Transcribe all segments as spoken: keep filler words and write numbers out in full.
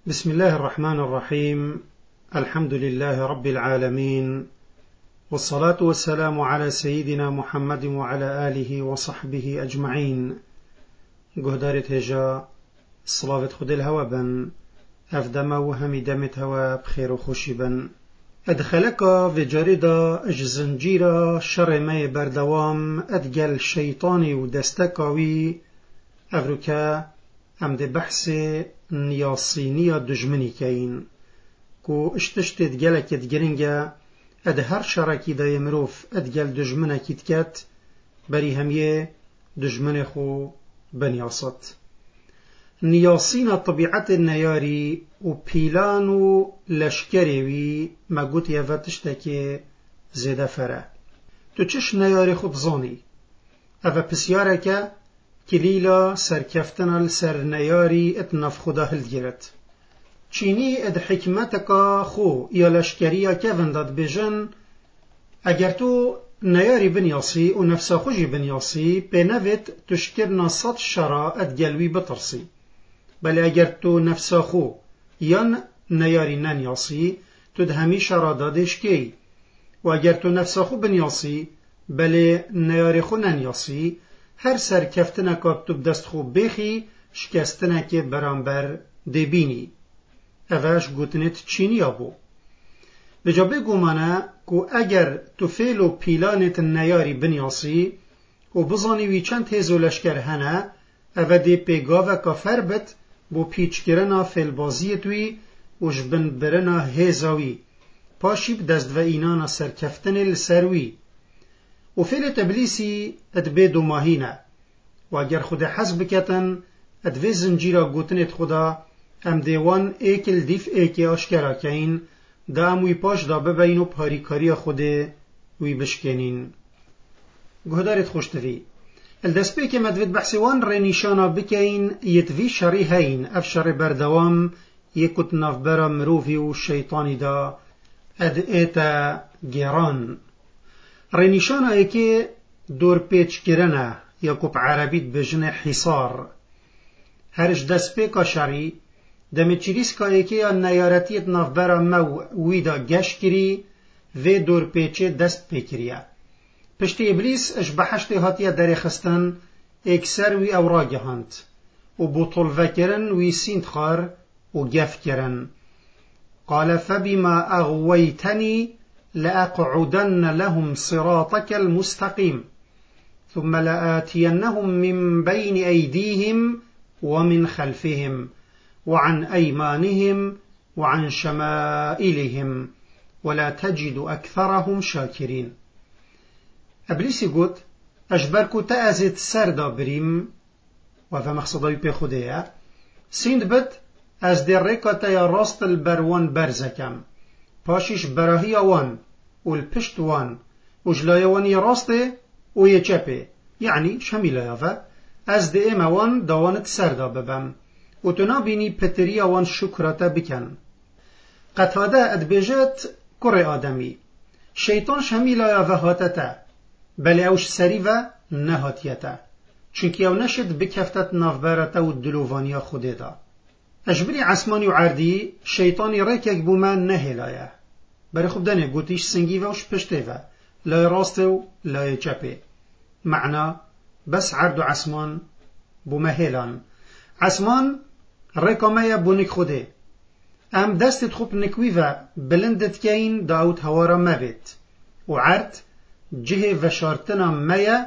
بسم الله الرحمن الرحيم. الحمد لله رب العالمين، والصلاة والسلام على سيدنا محمد وعلى آله وصحبه أجمعين. قهدارت هجا صلاة خد الهوى بن أفدما وهمي دمت هوا بخير وخوشي بن أدخلك في جريدة اجزنجيرة شر ماي بردوام أدقل شيطاني ودستكاوي أفريكا أمد بحث نياصينية دجمني كاين كو اشتشت ادقالك ادقرنجا اد هر شركي دا يمروف ادقال دجمنة كتكات بري هميه دجمنة خو بنياصت نياصين طبيعة النياري و بيلانو لشكريوي ما قوت يفتشتكي زيدا فرا تو چش نياري خود زاني افا بسيارك كليلا سركفتنا لسر نياري اتنف خدا هلدگرت چيني اد حكمتك خو يا لشكريا كفندت بجن اگر تو نياري بنياصي و نفسا خوشي بنياصي بنفت تشكرنا صد شرا اد قلوي بطرسي بل اگر تو نفسا خو ين نياري ننياصي تد همي شرا دادش كي و اگر تو نفسا خو بنياصي بل نياري خو ننياصي هر سر کفتنه که تو بدست خوب بخی شکستنه که برانبر دبینی اوش گوتنت چینی آبو بجا بگو منه که اگر تو فیل و پیلانت نیاری بنیاسی و بزانی وی چند هزو لشکر هنه او دی پیگاوه که فربت بو پیچ کرنا فیل بازیت وی و جبن برنا هزاوی پاشیب دست و اینانا سر کفتن لسروی و فعل تبلیسی ادبه دو ماهینه و اگر خود حزب کتن ادوه زنجیرا گوتنت خدا ام دیوان ایکل دیف ایکی آشکرا کین دا اموی پاش دا ببین و پاریکاری خود وی بشکنین گهدارت خوشتوی الدست بی که مدوید بحثوان ری نیشانا بکین یتوی شری هین اف شر بردوام یکت نفبرا مروفی و شیطانی دا اد ایتا گیران رنیشانا ایکی دور پیچ کرنه یا کب عربیت بجن حصار هرش دست پیکا شری دمی چریس که ایکی نیارتیت نفبرا مو ویدا گش کری و دور پیچه دست پیکریه پشتی ابلیس اش بحشتی هاتیه داری خستن اکسر وی اوراگه هاند و بطول وکرن وی سینت خار و گف کرن قال فبما اغویتنی لأقعدن لهم صراطك المستقيم ثم لآتينهم من بين أيديهم ومن خلفهم وعن أيمانهم وعن شمائلهم ولا تجد أكثرهم شاكرين أبليس يقول أجبركو تأزت سردا بريم وفا مقصدي بخدية سيند بت از در رکتا یا راست البروان برزكم پاشیش براهی وان و الپشت وان و جلای وانی راسته و یه چپه یعنی شمیل یافه از ده ایم وان دوانت سردا ببم و تو نبینی پتری وان شکرتا بکن قطاده ادبیجت کره آدمی شیطان شمیل یافه هاتتا بلی اوش سری و نهاتیتا چونکی او نشد بکفتت نافبارتا و دلووانی خوده دا اجبری عسمانی و عردی شیطانی ریکک بومن نهلایه برای خوب دنه گوتیش سنگی وش پشته و لای راسته و لای چپه معنا بس عرد و عسمان بومهلان عسمان ریکامه بونک خوده ام دستت خوب نکوی و بلندت کین داوت هوارا مبت و عرد جه وشارتنا میا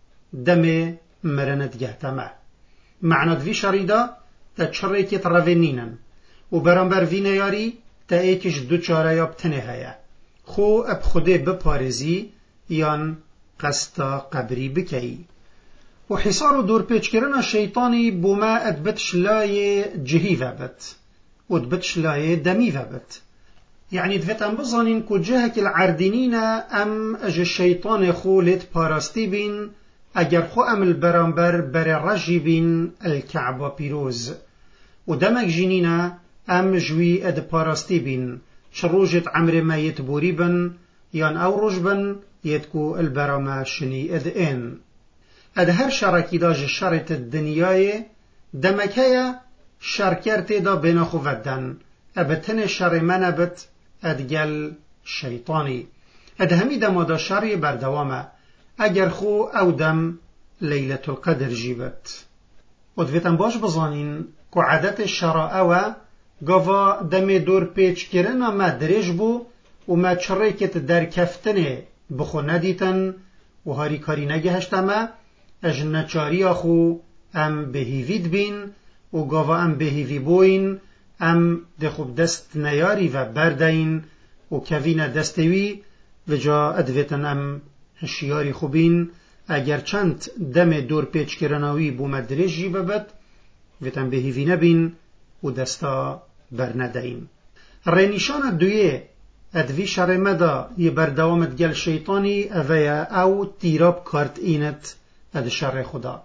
دم مرنت گهتمه معنا دوی شریده تا چریکت روینینن و برانبر وینه یاری تا ایکش دو چاره یا بتنه هیا خو اب خوده بپارزی یان قستا قبری بکی و حصار و دور پیچ کرنا شیطانی بوما ادبتش لای جهی وبت و ادبتش لای دمی وبت يعني دفتن بظنين كو جهك العردينين ام اج الشيطان خو لت پارستی بین اگر خو ام البرانبر بر رجی بین الكعبة پیروز و دمك جنينه ام جوی اد پارستی بین شروجت عمر ما يتبوري بن يان او رجبن يتكو البرامه شني اد ان اد هر شركي داج شرط الدنياي دمكايا شرکر تیدا بین خوودن ابتن شر منبت ادگل شیطانی اد همی دمادا شری بردوامه اگر خو او دم لیلت القدر جیبت ودویتن باش بزانین که عادت شرع او گوا دم دور پیچ کرنا ما درج بو و ما چریکت در کفتنه بخو ندیتن و هاری کاری نگهشتما اج نچاری خو ام بهیوید بین و گوا ام بهیوی بوین ام دخوب دست نیاری و بردین و کوین دستوی و جا ادویتن ام هشیاری خوبین اگر چند دم دور پیچ کرناوی بو مدرجی ببد ویتن بهیوی نبین و دستا برندین رینیشان دویه ادوی شر مدا یه بردوامت گل شیطانی اویا او تیراب کارت اینت اد شر خدا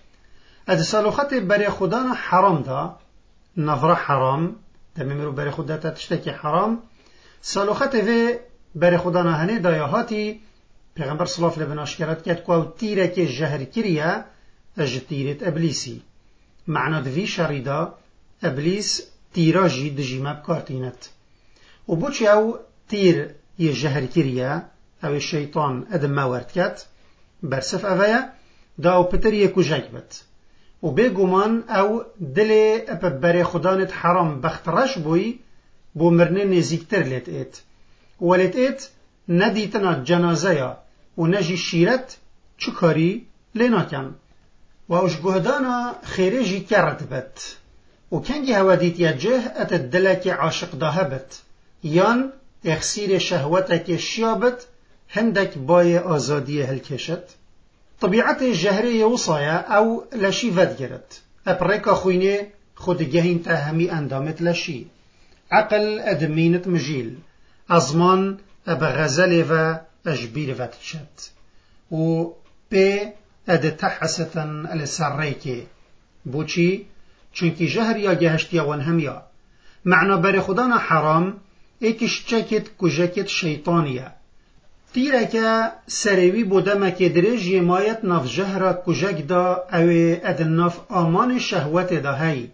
اد سالوخت بر خدا حرام دا نظر حرام دمیمرو بر خدا تشتکی حرام سالوخت و بر خدا هنه دایاهاتی پیغمبر صلی الله علیه و آله اشکرت کرد که او تیره که جهر کریه اج تیرت ابلیسی معنی دوی شریدا ابلیس تیراجی دجیمه کارتینت و بوچی او تیر یه جهر کریه او شیطان ادم مورد کت برسف اویا دا او پتر یه کجک بد و بگومان او دل اپ بر خدانت حرام بخترش بوی بو مرنه نزیکتر لیت ایت ولیت ایت ندیتنا جنازه یا و نجی شیرت چو کاری لیناکن و اوش گهدانا خیرجی کرد بد و کنگی هوا دیت یا جه ات دلک عاشق داه بد یان اخسیر شهوتک شیابت هندک بای آزادی هلکشت طبیعت جهری وصایا او لشی ود گرد اپریکا خوینه خود گهین تا همی اندامت لشی عقل ادمینت مجیل ازمان اب غزل و اجبیر ود شد و پی اد تحستن السریکی بوچی چونکی جهر یا گهشت یا ون همیا معنا بر خدانا حرام ایکش چکت کجکت شیطانیه تیره که سروی بودمه که درج یمایت نف جهر کجک دا او اد نف آمان شهوت دا هی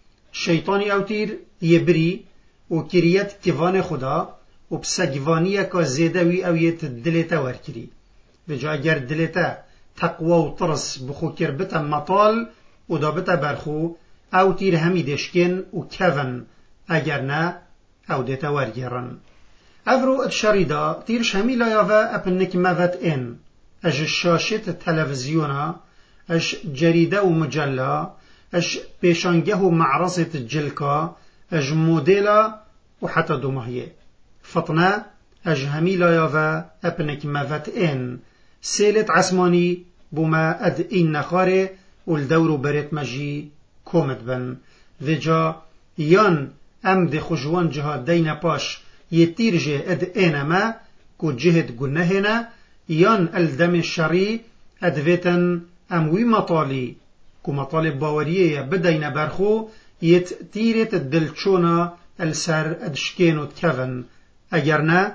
شیطانی او تیر یبری و کریت کیوان خدا و بسگوانی که زیدوی او یت دلتا ورکری و جا اگر دلتا تقوی و ترس بخو کربتا مطال و دابتا برخو او تیر همی دشکن و کون اگر نه او دیتا ورگرن افرو اتشاریدا تیر شمیلا یاوه اپنک موت این اش شاشت تلویزیونا اش جریده و مجله اش پیشانگه و معرضت جلکا اش مودیلا و حتی دومهیه فطنه اش همیلا یاوه اپنک موت این سیلت عسمانی بوما اد این نخاره و الدورو برت مجی کومد بن و جا یان ام ده خجوان جها دین پاش یتیر جه اد اینما کو جهد گنهنا یان الدم شری ادویتن اموی مطالی کو مطالب باوریه بدین برخو یت تیرت دلچونا السر ادشکین و تکون اگر نه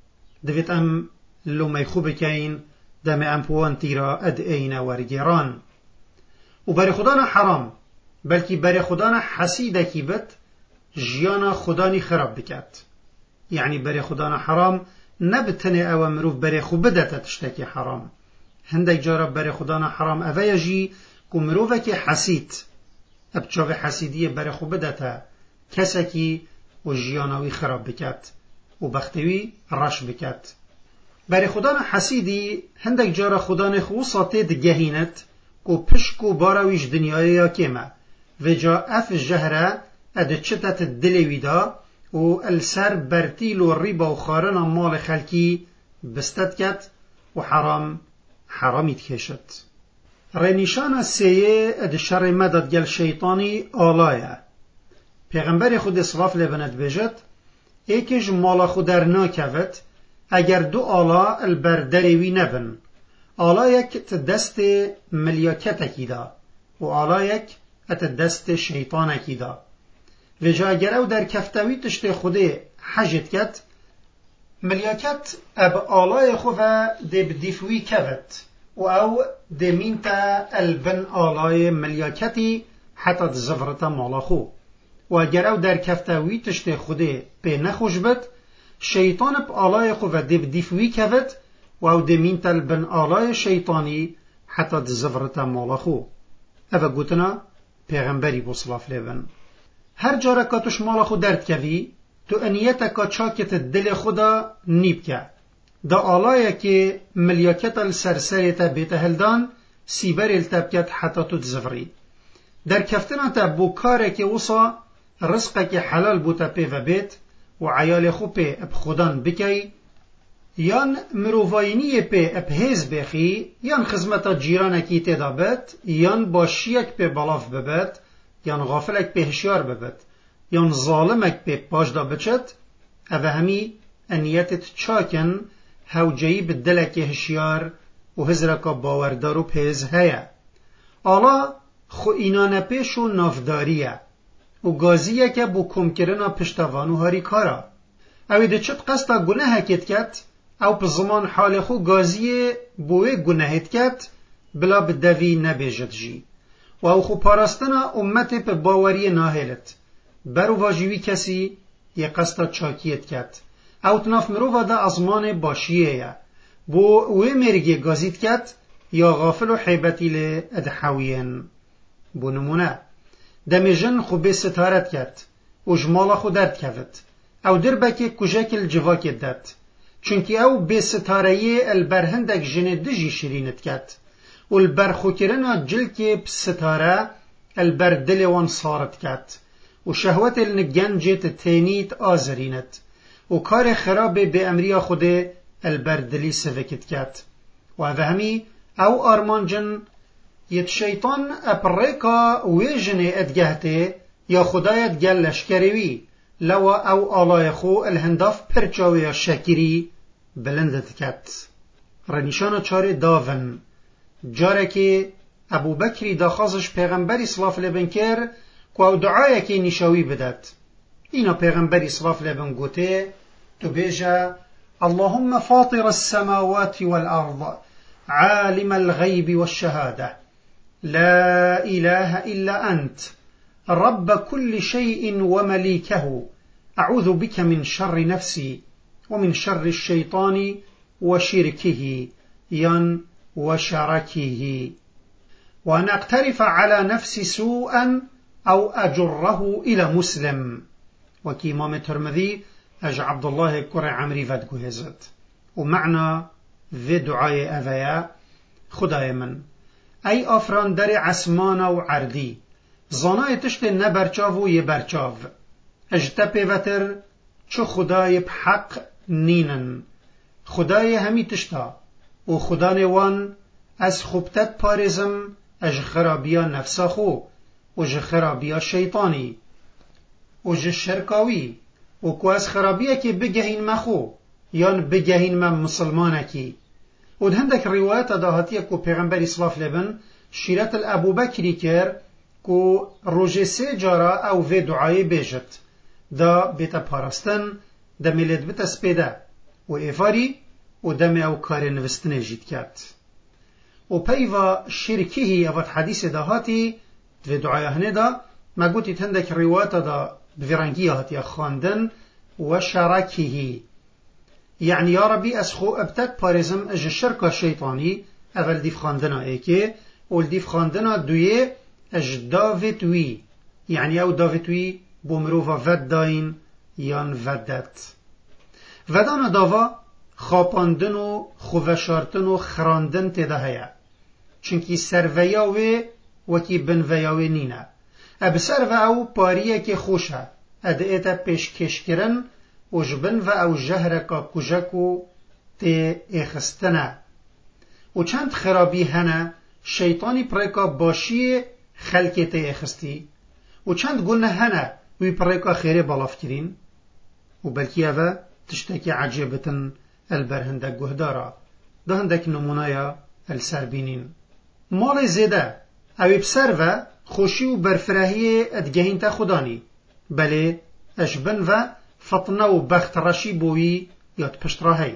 دویت ام لومی خوب کین دم ام پوان تیرا اد این ورگران و بر خدانا حرام بلکی بر خدانا حسیده کی بد جیانا خدانی خراب بکت یعنی بر خدانا حرام نبتنه او مروف بر خو بدت تشتکی حرام هندک جارا بر خدانا حرام اوه جی که مروفه که حسید ابچاق حسیدی بر خو بدت کسکی و جیاناوی خراب بکت و بختوی رش بکت بر خدانا حسیدی هندک جارا خدان خوصاته دگهینت که پشکو باراویش دنیای یا کمه و جا اف جهره اد چتت دلوی دا و السر برتیل و ریبا و خارن مال خلکی بستد کت و حرام حرامیت کشد رنیشان سیه اد شر مدد گل شیطانی آلایه پیغمبر خود صلاف لبند بجد ایکش مالا خودر ناکوت اگر دو آلا البردروی نبن آلا یک دست ملیاکت دا و آلا یک ات دست شیطان دا و جا اگر او در کفتوی تشت خوده حجت کت ملیاکت اب آلای خواه ده بدیفوی کفت و او ده مینتا البن آلای ملیاکتی حتی دزفرتا مالا خو و اگر او در کفتوی تشت خوده به نخوش بد شیطان ب آلای خو و دب دیفوی کود و او دمین تل بن آلای شیطانی حتی دزفرتا مالا خو او گوتنا پیغمبری بو صلاف لیبن هر جاره که توش مالا خو درد کوی تو انیتا که چاکت دل خدا نیب که دا آلای که ملیاکت السرسریتا بیت هلدان سیبر التبکت حتی تو دزفری در کفتنا تا بو کاره که وصا رزقه که حلال بوتا پی و بیت و عیال خو پی اب خودان بکی یان مروفاینی پی اب هیز بخی یان خزمتا جیرانه کی تیدا بید یان باشیک پی بلاف ببید یان غافلک پی هشیار ببید یان ظالمک پی پاشدا بچد او همی انیتت چاکن هوجهی بدلک هشیار و هزرکا باوردار و پیز هیا آلا خو اینانه پیش و نافداریه و گازیه که بو کم کرنا پشتوانو هاری کارا اوی ده چت قصدا گناه کت کت او په زمان حال خو گازیه بوی گناهت کت بلا بدوی نبیجد جی و او خو پاراستنا امت په باوری ناهلت برو واجوی کسی یه قصدا چاکیت کت او تناف مرو ودا ازمان باشیه یا بو اوی مرگی گازیت کت یا غافل و حیبتی لی ادحوین بو نمونه دم جن خو به ستارت کت و جمالا خو درد کفت او در بکی کجاک الجواکت داد چونکی او به ستارهی البرهندک جن دجی شرینت کت و البرخو کرنا جلکی بستاره البردل وان صارت کت و شهوت النگنجت تینیت آزرینت و کار خراب به امریا خوده البردلی سوکت کت و فهمی او آرمان جن یت شیطان اپریکا ویجنه ادگهته یا خدایت گل لشکروی لو او آلای خو الهنداف پرچاوی یا شکری بلندت کت رنیشان چاره داون جاره که ابو بکری داخازش پیغمبری صلاف لبن کر که او دعای که نشاوی بدد اینا پیغمبری صلاف لبن گوته تو بیجا اللهم فاطر السماوات والأرض عالم الغيب والشهادة لا إله إلا أنت رب كل شيء ومليكه أعوذ بك من شر نفسي ومن شر الشيطان وشركه ين وشركه وأن أقترف على نفسي سوءا أو أجره إلى مسلم وكي إمام الترمذي أج عبد الله كرع عمري فدقو هزت ومعنى ذي دعاء أذياء خداي من أي أفران در عسمانا وعردي زانای تشت نبرچاو و یه برچاو اجتپی وتر چو خدای بحق نینن خدای همی تشتا و خدا نوان از خوبتت پارزم اج خرابیا نفسا خو و اج خرابیا شیطانی و اج شرکاوی و کو از خرابیا که بگهین مخو یان بگهین من مسلمانکی و دهندک روایت داهاتیه کو پیغمبر اسلاف لبن شیرت الابو بکری کر کو روژه سه جارا او وی دعای بیجت دا بیتا پارستن دا ملت بیتا سپیده و ایفاری و دم او کار نوستنه جید کرد و پیوا شرکیهی اوات حدیث داهاتی دوی دعای هنه دا مگوتی تندک روایت دا بفرنگی هاتی خواندن و شرکیهی یعنی یا ربی از خو ابتد پارزم اج شرک شیطانی اول دیف خواندنا ایکه و دیف خواندنا دویه اج داویتوی یعنی او داویتوی بومروفا ود داین یان ودت ودان داوا خاپاندن و خوشارتن و خراندن تیده هیا چونکی سرویاوی وکی بنویاوی نینه اب سرو او پاریه که خوشه ادعیتا پیش کش کرن و جبن و او جهرکا کجکو تی اخستنه و چند خرابی هنه شیطانی پریکا باشی خلکی تی اخستی و چند گونه هنه وی پریکا خیره بالاف کرین و بلکی اوه تشتکی عجیبتن البرهندک گهدارا ده هندک نمونایا السربینین مال زیده اوی بسر و خوشی و برفراهی ادگهین تا خدانی بله اشبن و فطنه و بخت رشی بوی یاد پشت راهی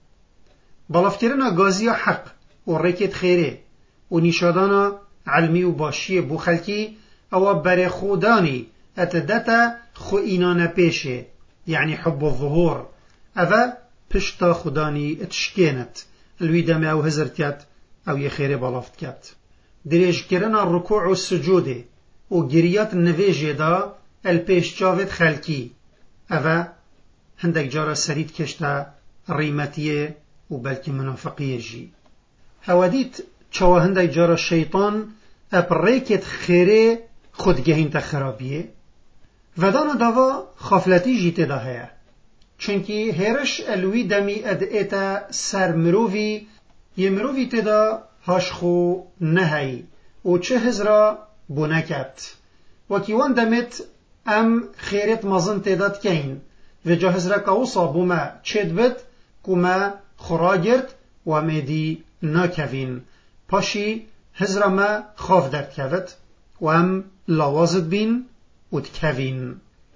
بالافترنا گازی حق و ریکت خیره و نیشادانا علمی و باشی بو خلکی او بر خودانی اتدتا خو اینان پیشه يعني حب الظهور أفا پشتا خداني اتشكينت الوي دمي أو هزرتيات أو يخيري بلافتكات دريج كرنا الركوع والسجود وقريات النفيجي دا البيش جاوت خلقي أفا هندك جارة سريد كشتا ريمتية وبلكي منافقية جي هوديت چوا هندك جارة الشيطان أبريكت خيري خود جهين تخرابيه ودانا داوا خافلتی جیته دا هیا چونکی هرش الوی دمی اد ایتا سر مرووی یه مرووی تدا هاشخو نهی و چه هزرا بونکت وکی وان دمت ام خیرت مزن تداد کین و جا هزرا کاوسا بوما چید بد کما خراگرد و میدی ناکوین پاشی هزرا ما خاف درد کود و ام لاوازد بین و تکوین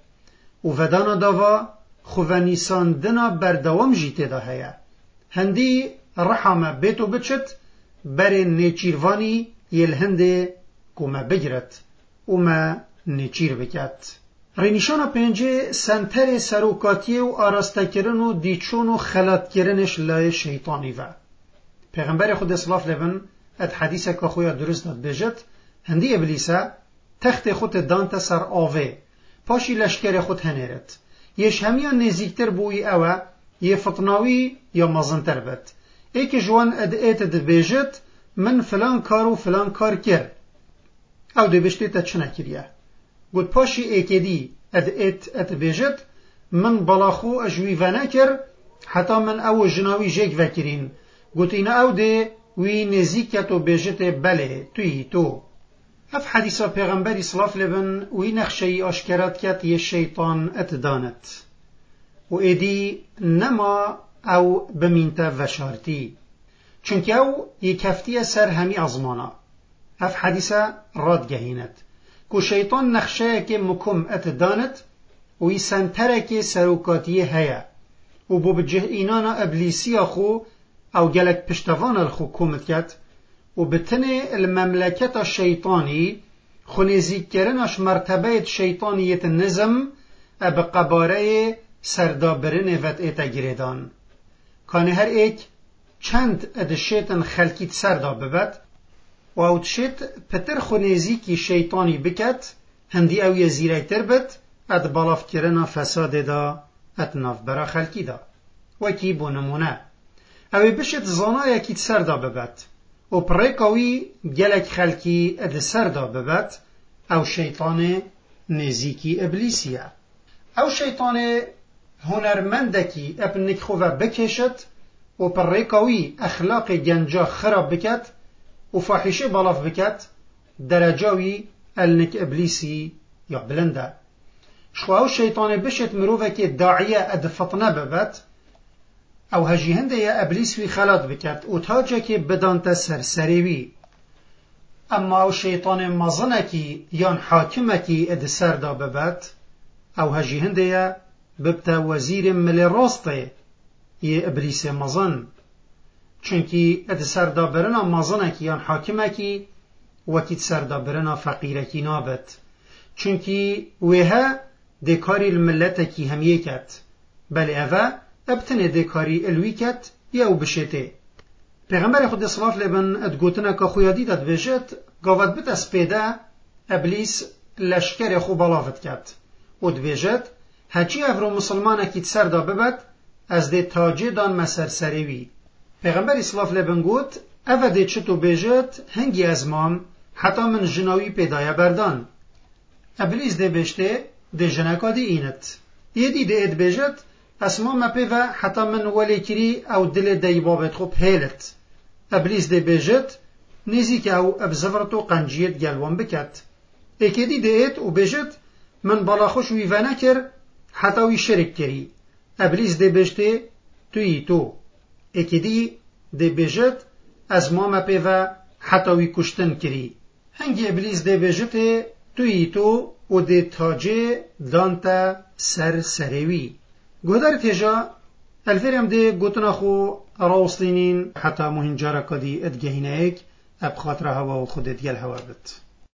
و ودانا داوا خوانیسان دنا بردوام جیته دا هیا هندی رحمه بیتو بچت بر نیچیروانی یل هنده کما بگرد و ما نیچیر بکت رینیشان پنجه سنتر سروکاتی و آراسته کرن و دیچون و خلط کرنش لای شیطانی و پیغمبر خود اسلاف لبن اد حدیثه که خویا درست داد بجت هندی ابلیسه تخت خود دانت سر آوه پاشی لشکر خود هنیرد یش همیان نزیکتر بوی اوه یه فطناوی یا مزنتر بد ایک جوان اد ایت د بیجت من فلان کار و فلان کار کر او دی بشتی تا چنه کریه گود پاشی ایک دی اد ایت اد بیجت من بلاخو اجوی ونه کر حتی من او جناوی جیک وکرین گود این او دی وی نزیکت و بیجت بله توی تو اف حدیثا پیغمبری صلاف لبن وی نخشی آشکرات کت یه شیطان اتدانت و ایدی نما او بمینتا وشارتی چونکه او یک هفتی سر همی ازمانا اف حدیثا راد گهینت که شیطان نخشه که مکم اتدانت وی سنتره که سروکاتی هیا و بو بجه اینانا ابلیسی خو او گلک پشتوان الخو کمت کت و بتنه المملكة الشيطاني خنزيك كرنش مرتبه شيطانية النظم بقباره سردابرن وط ایتا گریدان کان هر ایک چند اد شیطان خلقیت سرداب ببد و او تشیط پتر خنزیکی شیطانی بکت هندی او یزیره تر بد اد بالاف کرنا فساد دا اد ناف برا خلقی دا وکی بو نمونه او بشت زانای اکیت سرداب ببد و پریکاوی گلک خلکی اد سردا ببد او شیطان نزیکی ابلیسیه او شیطان هنرمندکی ابنک خواه بکشد و پریکاوی اخلاق گنجا خراب بکد و فاحشه بالاف بکد درجاوی النک ابلیسی یا بلنده شخواه او شیطان بشد مروفه که داعیه اد فطنه ببد او هجی هنده یا ابلیس وی خلط بکرد و تاجه که بدانت سرسریوی اما او شیطان مزنه کی یان حاکمه کی اد سردا ببد او هجی هنده یا ببتا وزیر مل راسته یه ابلیس مزن چونکی اد سردا برنا مزنه کی یان حاکمه کی وکید سردا برنا فقیره کی نابد چونکی ویها دکاری الملت کی همیه کد بله اوه ابتنه دکاری الوی کت یا او بشته پیغمبر خود صلاف لبن ادگوتنه که خویادی داد بشت گاوت بت از پیده ابلیس لشکر خو بلافت کت و دبیجت هچی افرو مسلمانه کت سر دا ببد از ده تاجه دان مسر سریوی پیغمبر صلاف لبن گوت اوه ده چطو بیجت هنگی از مام حتی من جناوی پیدای بردان ابلیس ده بشته ده جنکا ده اینت یدی ده اد بیجت اسما مپیوه حتی من ولی کری او دل دی بابت خوب هیلت ابلیس دی بیجت نیزی که او ابزورتو قنجیت گلوان بکت ایکی دی دیت و بیجت من بالا خوش ویوانه کر حتی وی شرک کری ابلیس دی بیجته توی تو ایکی دی دی بیجت از ما مپیوه حتی وی کشتن کری هنگی ابلیس دی بیجته توی تو و دی تاجه دانتا سر سریوی گودار تیجا الفرم ده گوتنا خو راوستینین حتی مهنجارا کدی ادگهینه ایک اب خاطر هوا و خودت گل هوا بد